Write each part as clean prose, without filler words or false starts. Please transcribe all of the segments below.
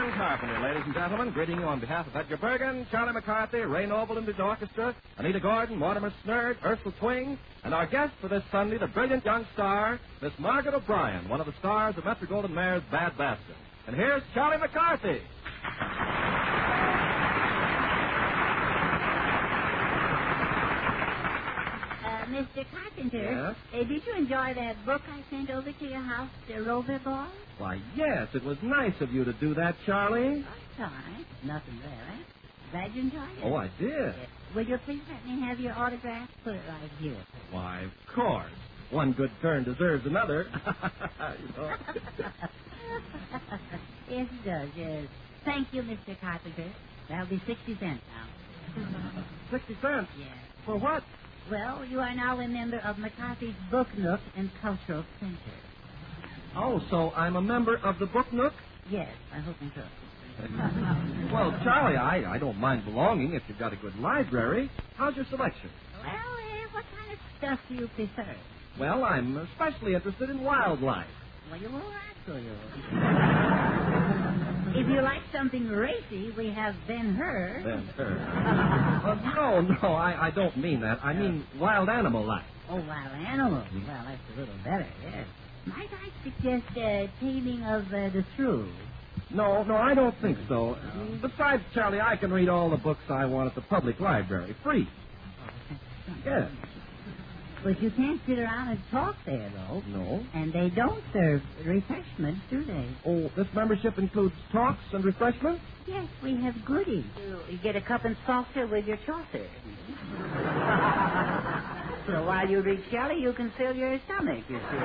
John Carpenter, ladies and gentlemen, greeting you on behalf of Edgar Bergen, Charlie McCarthy, Ray Noble and the orchestra, Anita Gordon, Mortimer Snerd, Ursula Twing, and our guest for this Sunday, the brilliant young star, Miss Margaret O'Brien, one of the stars of Metro-Goldwyn-Mayer's Bad Basket. And here's Charlie McCarthy. Mr. Carpenter, yes? Did you enjoy that book I sent over to your house, The Rover Boy? Why, yes, it was nice of you to do that, Charlie. That's all right. Nothing there, eh? Glad you enjoyed it. Oh, I did. Will you please let me have your autograph? Put it right here. Why, of course. One good turn deserves another. You know. Yes, it does, yes. Thank you, Mr. Carpenter. That'll be 60 cents now. 60 cents? Yes. For what? Well, you are now a member of McCarthy's Book Nook and Cultural Center. Oh, so I'm a member of the Book Nook? Yes, I hope so. Well, Charlie, I don't mind belonging if you've got a good library. How's your selection? Well, what kind of stuff do you prefer? Well, I'm especially interested in wildlife. Well, you will ask, will you? If you like something racy, we have Ben-Hur. Ben-Hur. No, I don't mean that. I mean wild animal life. Oh, wild animals. Well, that's a little better, yes. Might I suggest Taming of the Shrew? No, I don't think so. Besides, Charlie, I can read all the books I want at the public library, free. Yes. But you can't sit around and talk there, though. No. And they don't serve refreshments, do they? Oh, this membership includes talks and refreshments? Yes, we have goodies. You get a cup and saucer with your saucer. So while you read Shelley, you can fill your stomach, you see.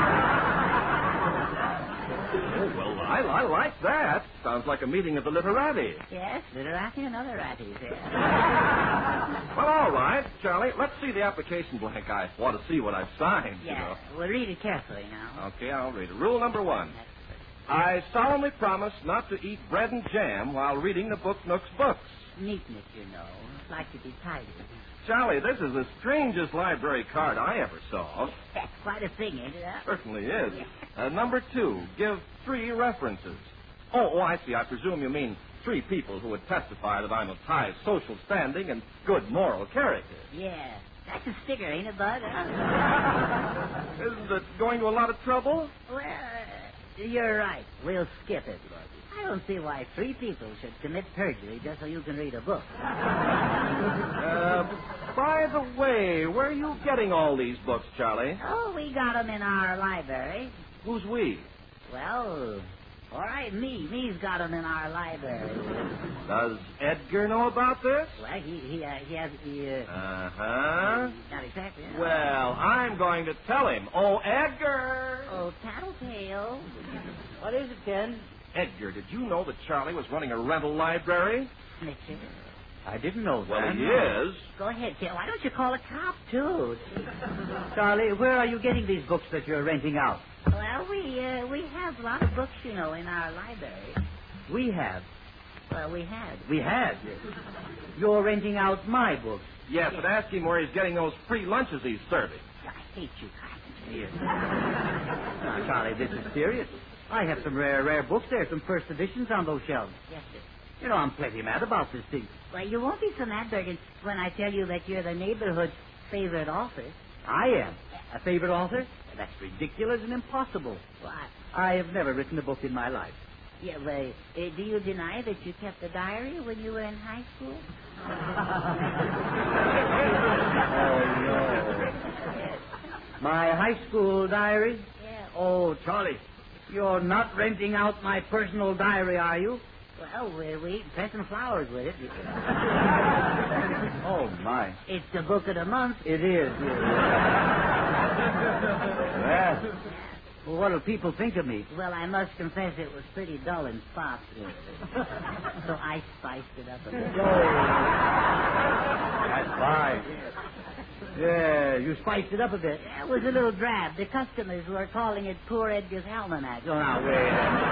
Oh, well, I like that. Sounds like a meeting of the literati. Yes, literati and other ratties, yes. Well, all right, Charlie. Let's see the application blank. I want to see what I've signed, Yes, you know. we'll read it carefully now. Okay, I'll read it. Rule number 1. I solemnly promise not to eat bread and jam while reading the Book Nook's books. Neatness, you know. Like to be tidy. Charlie, this is the strangest library card I ever saw. That's quite a thing, ain't it? Certainly is. Number 2, give 3 references. Oh, I see. I presume you mean 3 people who would testify that I'm of high social standing and good moral character. Yeah. That's a sticker, ain't it, Bud? Isn't it going to a lot of trouble? Well, you're right. We'll skip it. I don't see why 3 people should commit perjury just so you can read a book. By the way, where are you getting all these books, Charlie? Oh, we got them in our library. Who's we? Well, all right, me's got them in our library. Does Edgar know about this? Well, he has... Uh-huh. Not exactly. Well, I'm going to tell him. Oh, Edgar! Oh, Tattletale. What is it, Ken? Edgar, did you know that Charlie was running a rental library? Mitchell. I didn't know that. Well, he is. Go ahead, Ken. Why don't you call a cop, too? Charlie, where are you getting these books that you're renting out? Well, we have a lot of books, you know, in our library. We have. Well, we had. We had? You're renting out my books. Yes, but ask him where he's getting those free lunches he's serving. I hate you, Carpenter. Yes. Now, Charlie, this is serious. I have some rare books there, some first editions on those shelves. Yes, sir. You know, I'm plenty mad about this thing. Well, you won't be so mad, Bergen, when I tell you that you're the neighborhood's favorite author. I am? A favorite author? That's ridiculous and impossible. What? I have never written a book in my life. Yeah, well, do you deny that you kept a diary when you were in high school? Oh, no. Yes. My high school diary? Yeah. Oh, Charlie, you're not renting out my personal diary, are you? Well, we pressing flowers with it. Oh, my. It's the book of the month. It is. Well, what'll people think of me? Well, I must confess it was pretty dull in spots. So I spiced it up a bit. That's fine. Yeah, you spiced it up a bit. It was a little drab. The customers were calling it Poor Edgar's Almanac. Oh, now, wait.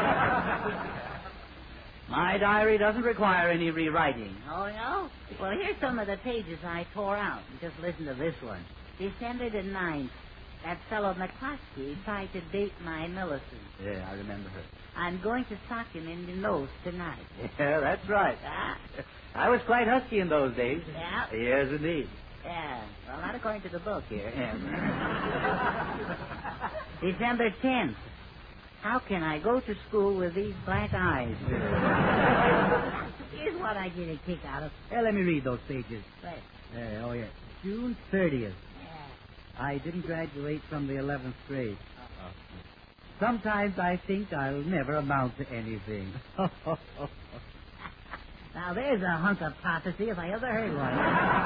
My diary doesn't require any rewriting. Oh, no? Well, here's some of the pages I tore out. Just listen to this one. December the 9th. that fellow McCloskey tried to date my Millicent. Yeah, I remember her. I'm going to sock him in the nose tonight. Yeah, that's right. I was quite husky in those days. Yeah? Yes, indeed. Yeah. Well, not according to the book here. December 10th. How can I go to school with these black eyes? Here's what I get a kick out of. Let me read those pages. Right. Oh, yeah. June 30th. Yeah. I didn't graduate from the 11th grade. Sometimes I think I'll never amount to anything. Now, there's a hunk of prophecy if I ever heard one.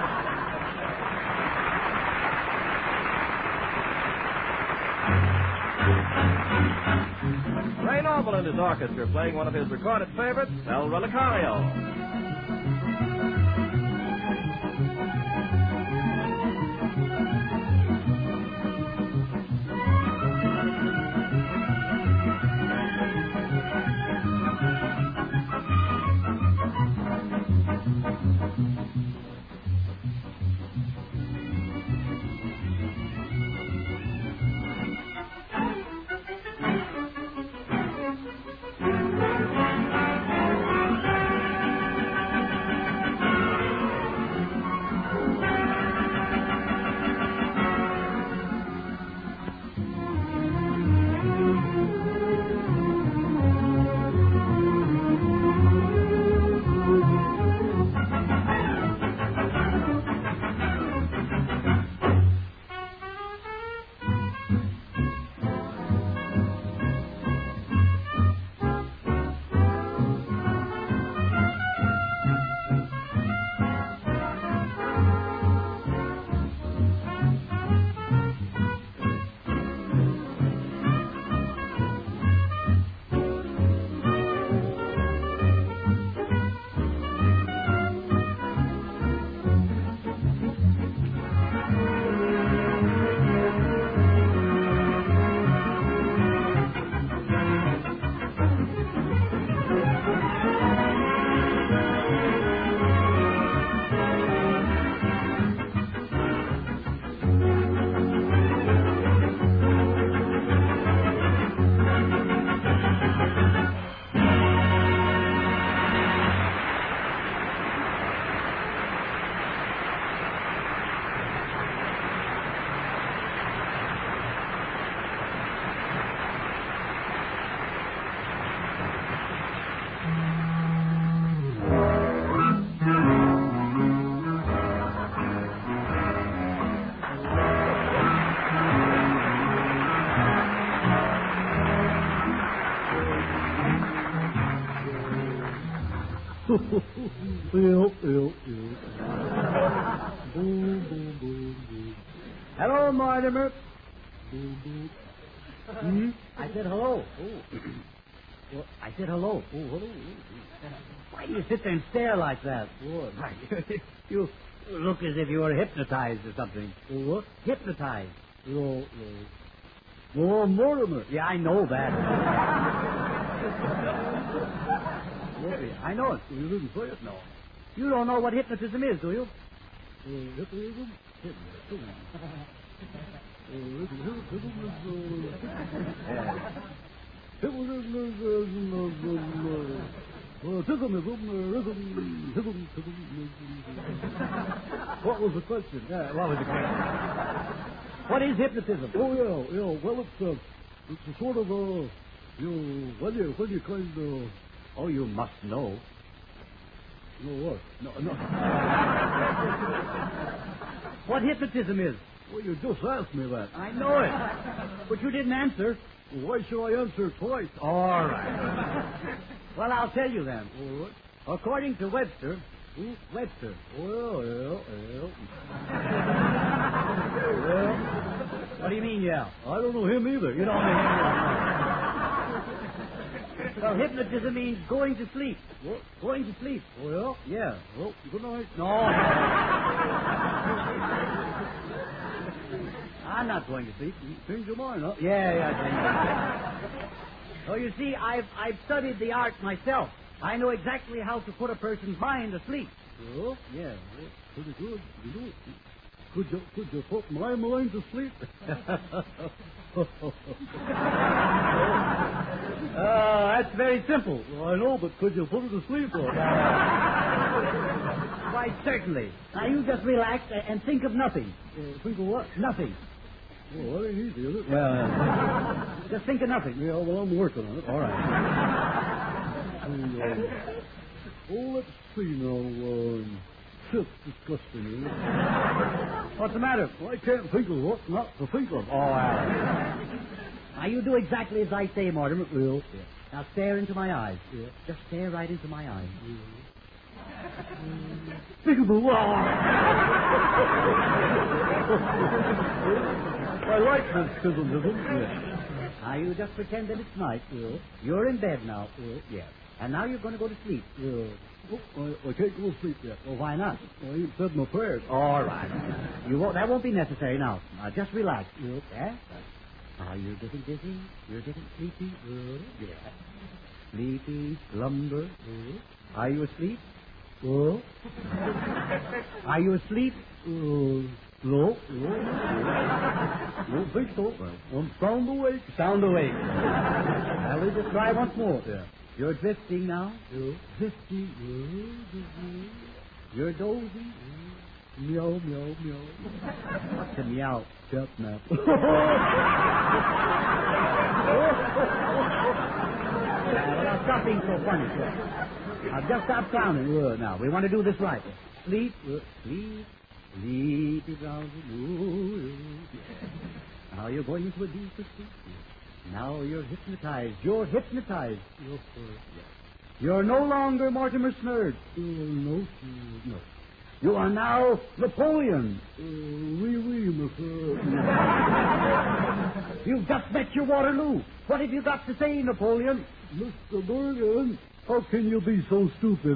Ray Noble and his orchestra playing one of his recorded favorites, El Relicario. Hello, Mortimer. I said hello. Well, I said hello. Hello. Why do you sit there and stare like that? You look as if you were hypnotized or something. What? Hypnotized. Oh, Mortimer. Yeah, I know that. I know it. You didn't say it, no. You don't know what hypnotism is, do you? Hypnotism? What was the question? What was the question? What is hypnotism? Oh, yeah. Well, it's a sort of when you kind of... Oh, you must know. Know what? No. What hypnotism is? Well, you just asked me that. I know it. But you didn't answer. Well, why should I answer twice? All right. Well, I'll tell you then. All right. According to Webster... Webster. Well. What do you mean, yeah? I don't know him either. You don't know him either. Well, hypnotism means going to sleep. What? Going to sleep. Well, yeah. Well, good night. No. I'm not going to sleep. Change your mind, huh? Yeah. Oh, you see, I've studied the art myself. I know exactly how to put a person's mind to sleep. Oh, yeah. Pretty good. You do it. Could you put my mind to sleep? That's very simple. Well, I know, but could you put it to sleep? Quite certainly. Now, you just relax and think of nothing. Think of what? Nothing. Well, that ain't easy, is it? Just think of nothing. Yeah, well, I'm working on it. All right. Let's see now. Just disgusting, isn't it? What's the matter? Well, I can't think of what not to think of. All right. Now, you do exactly as I say, Mortimer. Well, Now, stare into my eyes. yeah. Just stare right into my eyes. Think of the law. I like this pessimism. Yes. Now, you just pretend that it's night. Yeah. You're in bed now. Yeah. And now you're going to go to sleep. Yeah. Oh, I can't go to sleep yet. Well, why not? I ain't said my prayers. All right. That won't be necessary now. Just relax. Yep. Yeah? Are you getting dizzy? You're getting sleepy? Yeah. Sleepy, slumber. Are you asleep? Well? Are you asleep? No. Don't think so. I'm sound awake. Sound awake. Now, we'll just try once more. Yeah. You're drifting now. Yeah. Drifting. You're dozing. Meow, meow, meow. What's a meow? Cat nap. Now, stop being so funny, sir. Now, just stop sounding. Now, we want to do this right. Sleep, sleepy, drowsy. Now you're going into a deeper sleep. Now you're hypnotized. You're hypnotized. Yes, sir. You're no longer Mortimer Snurd. No, sir. No. You are now Napoleon. Oui, monsieur. You've just met your Waterloo. What have you got to say, Napoleon? Mr. Bergen, how can you be so stupid?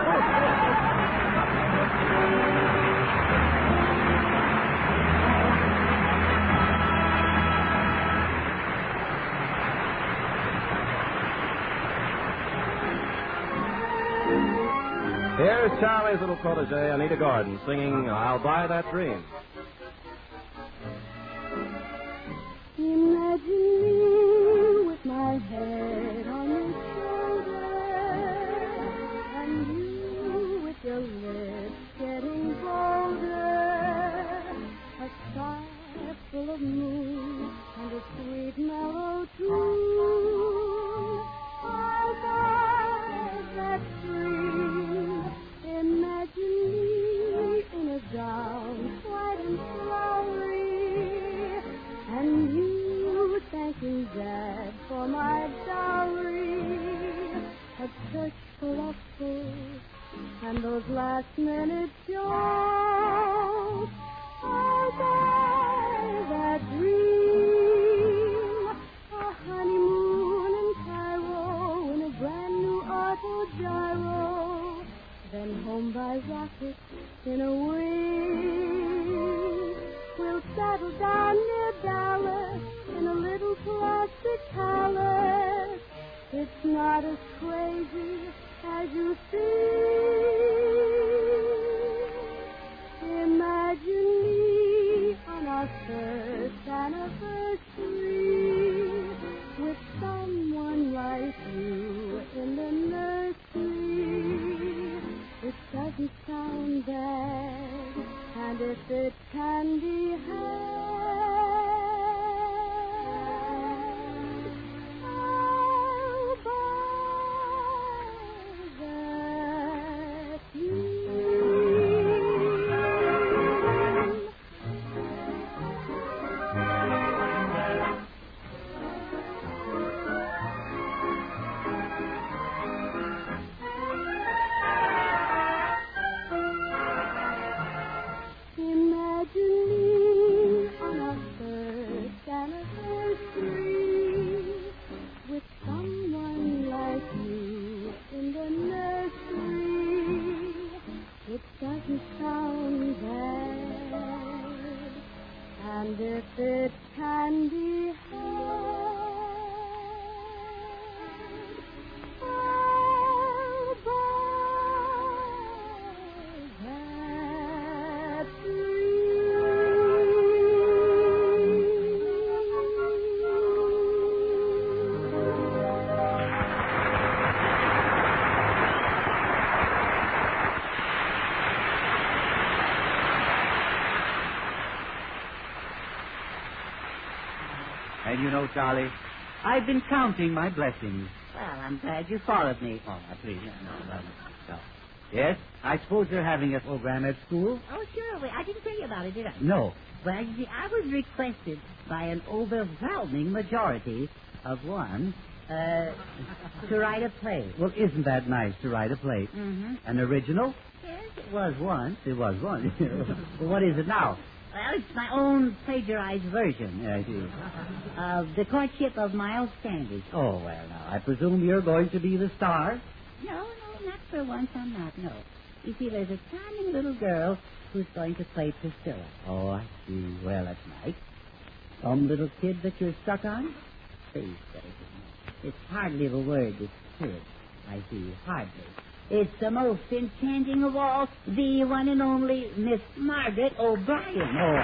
Here's Charlie's little protege, Anita Gordon, singing I'll Buy That Dream. Imagine me with my head on your shoulder, and you with your lips getting bolder, a sky full of moon and a sweet mellow tune. I'll buy that dream. Imagine me in a gown white and flowery, and you thanking Dad for my dowry. A church full of fools and those last-minute jokes. I'll buy that dream. A honeymoon in Cairo in a brand new auto gyro. Then home by rocket in a wing. We'll settle down near Dallas in a little plastic palace. It's not as crazy as you think. Imagine me on our first anniversary with someone like you in the nursery. It doesn't sound bad, and if it can be had, I'll buy that dream. Charlie. I've been counting my blessings. Well, I'm glad you followed me. Oh, now, please. No. Yes? I suppose you're having a program at school? Oh, sure. Wait, I didn't tell you about it, did I? No. Well, you see, I was requested by an overwhelming majority of one to write a play. Well, isn't that nice to write a play? Mm-hmm. An original? Yes, it was once. It was one. Well, what is it now? Well, it's my own plagiarized version Yeah, I do. of The Courtship of Miles Standish. Oh, well, now, I presume you're going to be the star? No, not for once I'm not, no. You see, there's a charming little girl who's going to play Priscilla. Oh, I see. Well, that's nice. Some little kid that you're stuck on? Please, it's hardly the word, it's spirit. I see, hardly. It's the most enchanting of all, the one and only Miss Margaret O'Brien. Oh,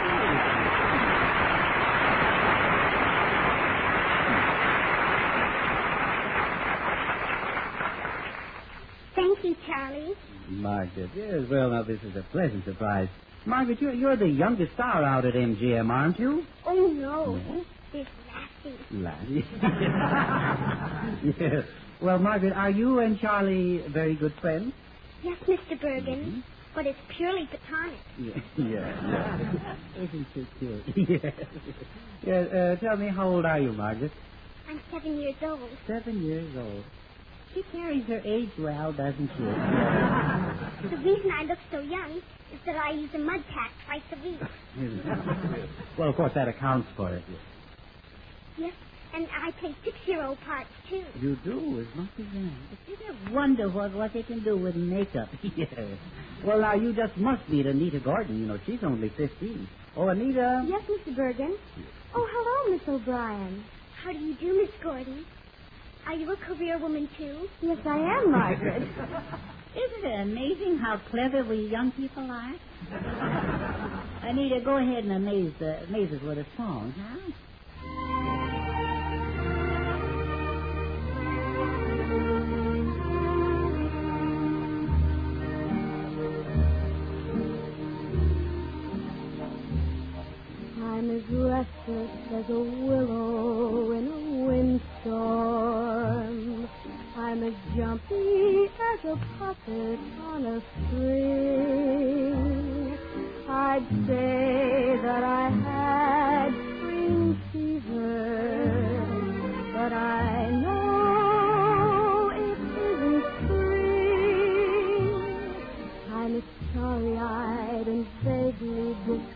Thank you, Charlie. Margaret. Yes, well, now, this is a pleasant surprise. Margaret, you're the youngest star out at MGM, aren't you? Oh, no. No? This Lassie. Laddie. Yes. Well, Margaret, are you and Charlie very good friends? Yes, Mr. Bergen, but it's purely platonic. Yeah. Isn't she cute? Yes. Yeah, tell me, how old are you, Margaret? I'm 7 years old. 7 years old. She carries her age well, doesn't she? The reason I look so young is that I use a mud pack twice a week. Well, of course, that accounts for it. Yes, and I play 6-year-old parts, too. You do, as much as that. Isn't it wonderful what they can do with makeup? Yes. Well, now, you just must meet Anita Gordon. You know, she's only 15. Oh, Anita. Yes, Mr. Bergen. Oh, hello, Miss O'Brien. How do you do, Miss Gordon? Are you a career woman, too? Yes, I am, Margaret. Isn't it amazing how clever we young people are? Anita, go ahead and amaze us with a song, huh? I'm as restless as a willow in a windstorm. I'm as jumpy as a puppet on a string. I'd say that I had spring fever, but I know it isn't spring. I'm as starry-eyed and vaguely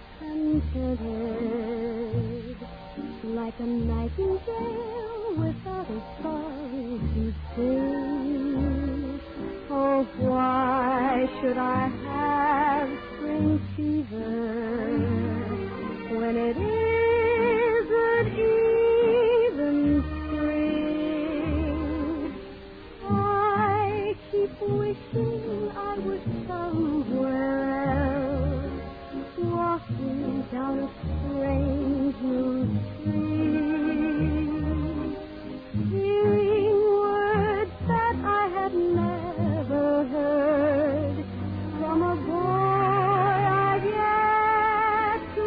discontented, like a nightingale without a song to sing. Oh, why should I have spring fever when it isn't even spring? I keep wishing I was somewhere else, walking down a strange new street, hearing words that I had never heard from a boy I've yet to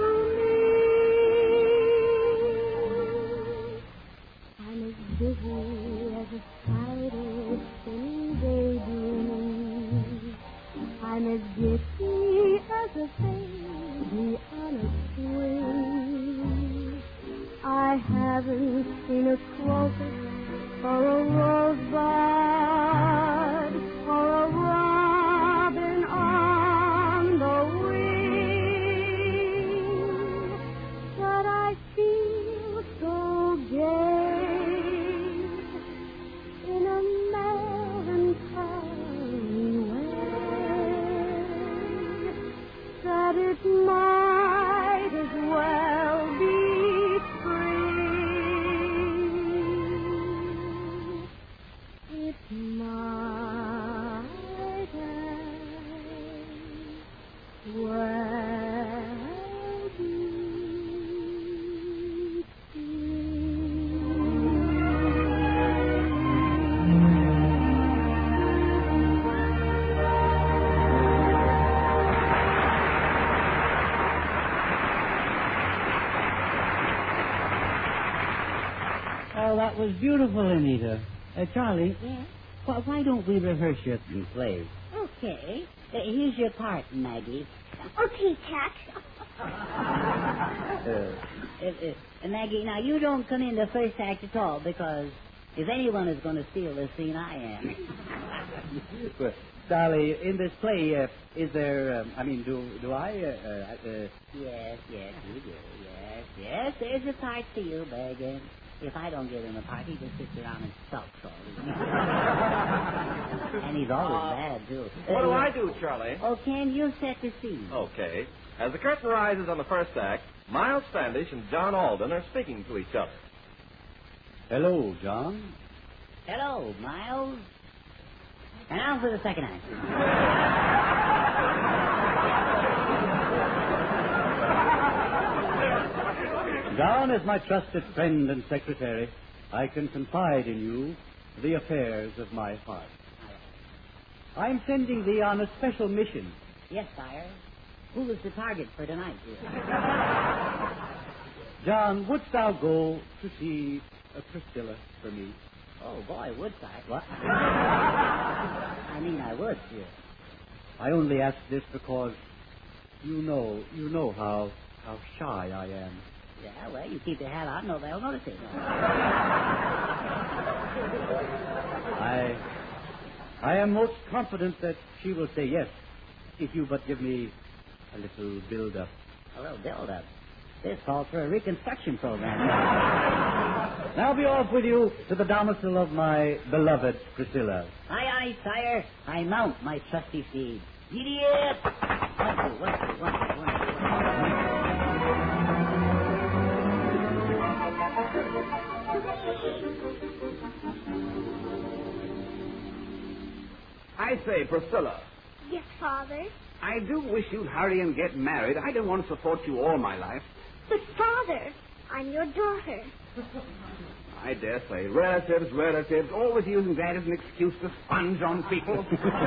meet. I'm as busy as a spider spinning daydreams. I'm as giddy as a baby on a swing. I haven't seen a crocus or a rosebud or a robin on the wing, but I feel so gay in a melancholy way that it might as well be spring. It that was beautiful, Anita. Charlie, Yes? why don't we rehearse your play? Okay. Here's your part, Maggie. Okay, Tack. Maggie, now you don't come in the first act at all, because if anyone is going to steal this scene, I am. Well, Charlie, in this play, is there, do I, Yes, you do. Yes, there's a part for you, Bergen. If I don't give him a part, he just sits around and sulks all the time. And he's always bad, too. What do I do, Charlie? Oh, Ken, you set the scene. Okay. As the curtain rises on the first act, Miles Standish and John Alden are speaking to each other. Hello, John. Hello, Miles. And now for the second act. John, as my trusted friend and secretary, I can confide in you the affairs of my heart. I'm sending thee on a special mission. Yes, sire. Who is the target for tonight, dear? John, wouldst thou go to see Priscilla for me? Oh, boy, would I? What? I would, dear. I only ask this because you know how shy I am. Yeah, well, you keep your hat on, no, they'll notice it. I am most confident that she will say yes, if you but give me a little build-up. A little build-up? This calls for a reconstruction program. Now be off with you to the domicile of my beloved Priscilla. Aye, sire. I mount my trusty steed. Giddy up! One, two. I say, Priscilla, Yes, Father. I do wish you'd hurry and get married. I don't want to support you all my life. But, Father, I'm your daughter. I dare say. Relatives, always using that as an excuse to sponge on people.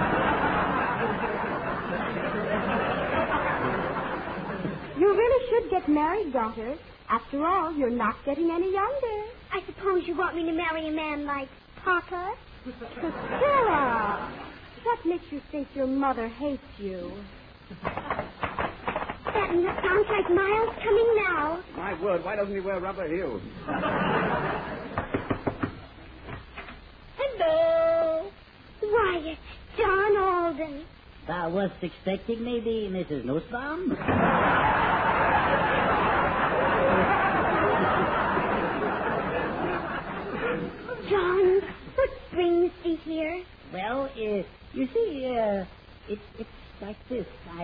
You really should get married, daughter. After all, you're not getting any younger. I suppose you want me to marry a man like Papa? Priscilla! What makes you think your mother hates you? That sounds like Miles coming now. My word, why doesn't he wear rubber heels? Hello. Why, it's John Alden. Thou wast expecting me, the Mrs. Nussbaum? John, what brings thee here? Well, you see, it's like this.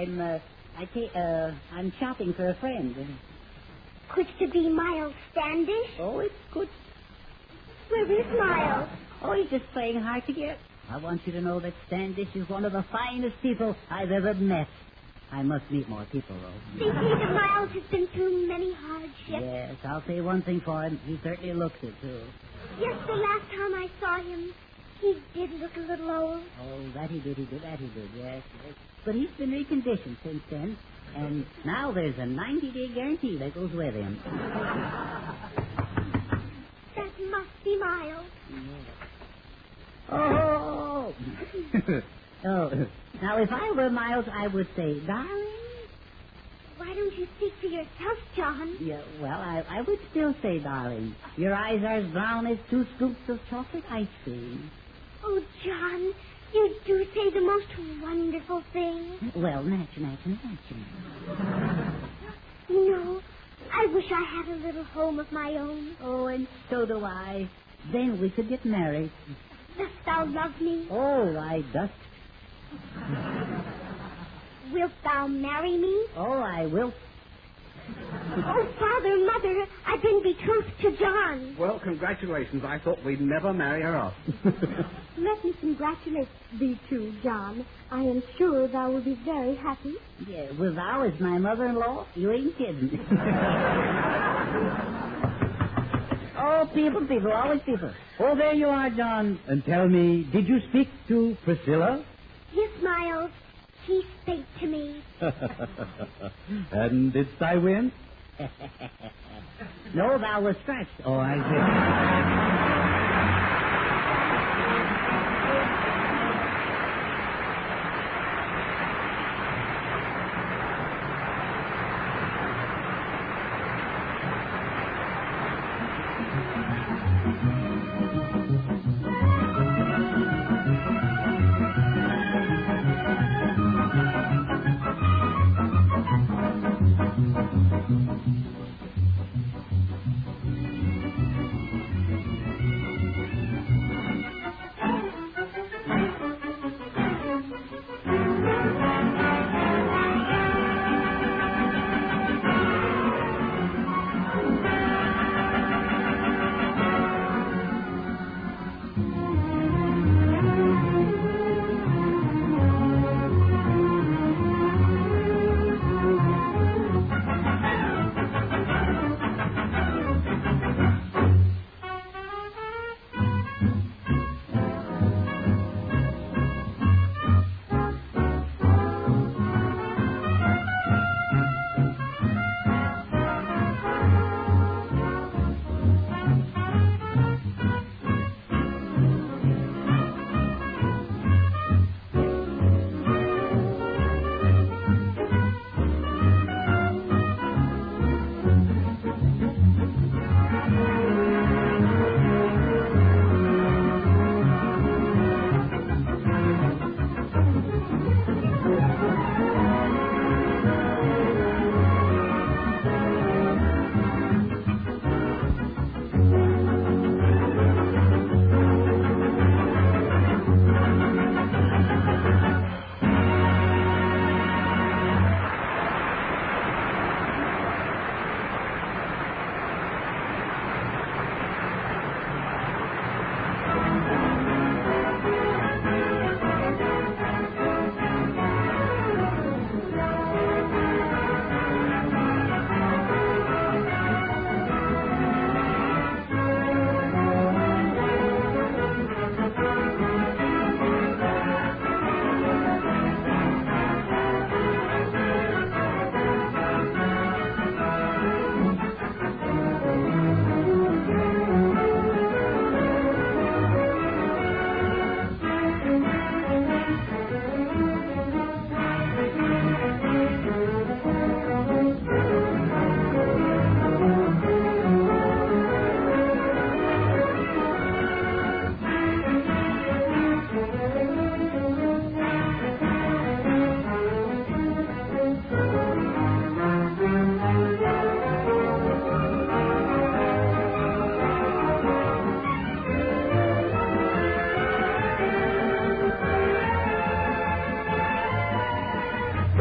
I'm shopping for a friend. Could to be Miles Standish? Oh, it's good. Where is Miles? Oh, he's just playing hard to get. I want you to know that Standish is one of the finest people I've ever met. I must meet more people, though. They say that Miles has been through many hardships. Yes, I'll say one thing for him. He certainly looks it, too. Yes, the last time I saw him, he did look a little old. Oh, that he did, yes. But he's been reconditioned since then, and now there's a 90-day guarantee that goes with him. That must be Miles. Oh! Oh, now if I were Miles, I would say, darling. Why don't you speak for yourself, John? Yeah, well, I would still say, darling. Your eyes are as brown as 2 scoops of chocolate ice cream. Oh, John, you do say the most wonderful things. Well, natural. You know, I wish I had a little home of my own. Oh, and so do I. Then we could get married. Dost thou love me? Oh, I does. Wilt thou marry me? Oh, I will. Oh, Father, Mother, I've been betrothed to John. Well, congratulations. I thought we'd never marry her off. Let me congratulate thee too, John. I am sure thou will be very happy. Yeah, well, thou is my mother-in-law. You ain't kidding. Oh, people, always people. Oh, there you are, John. And tell me, did you speak to Priscilla? Yes, Miles. He spake to me. And didst I win? No, thou was scratched. Oh, I see.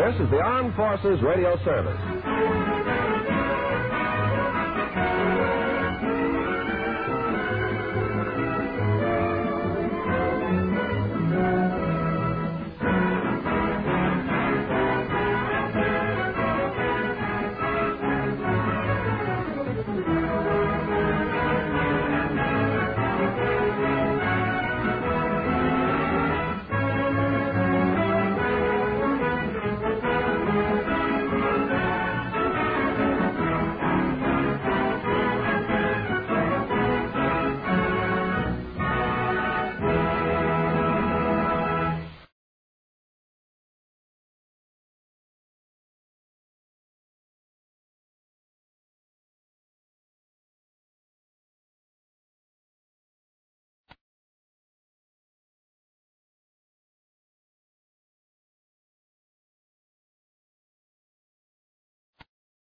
This is the Armed Forces Radio Service.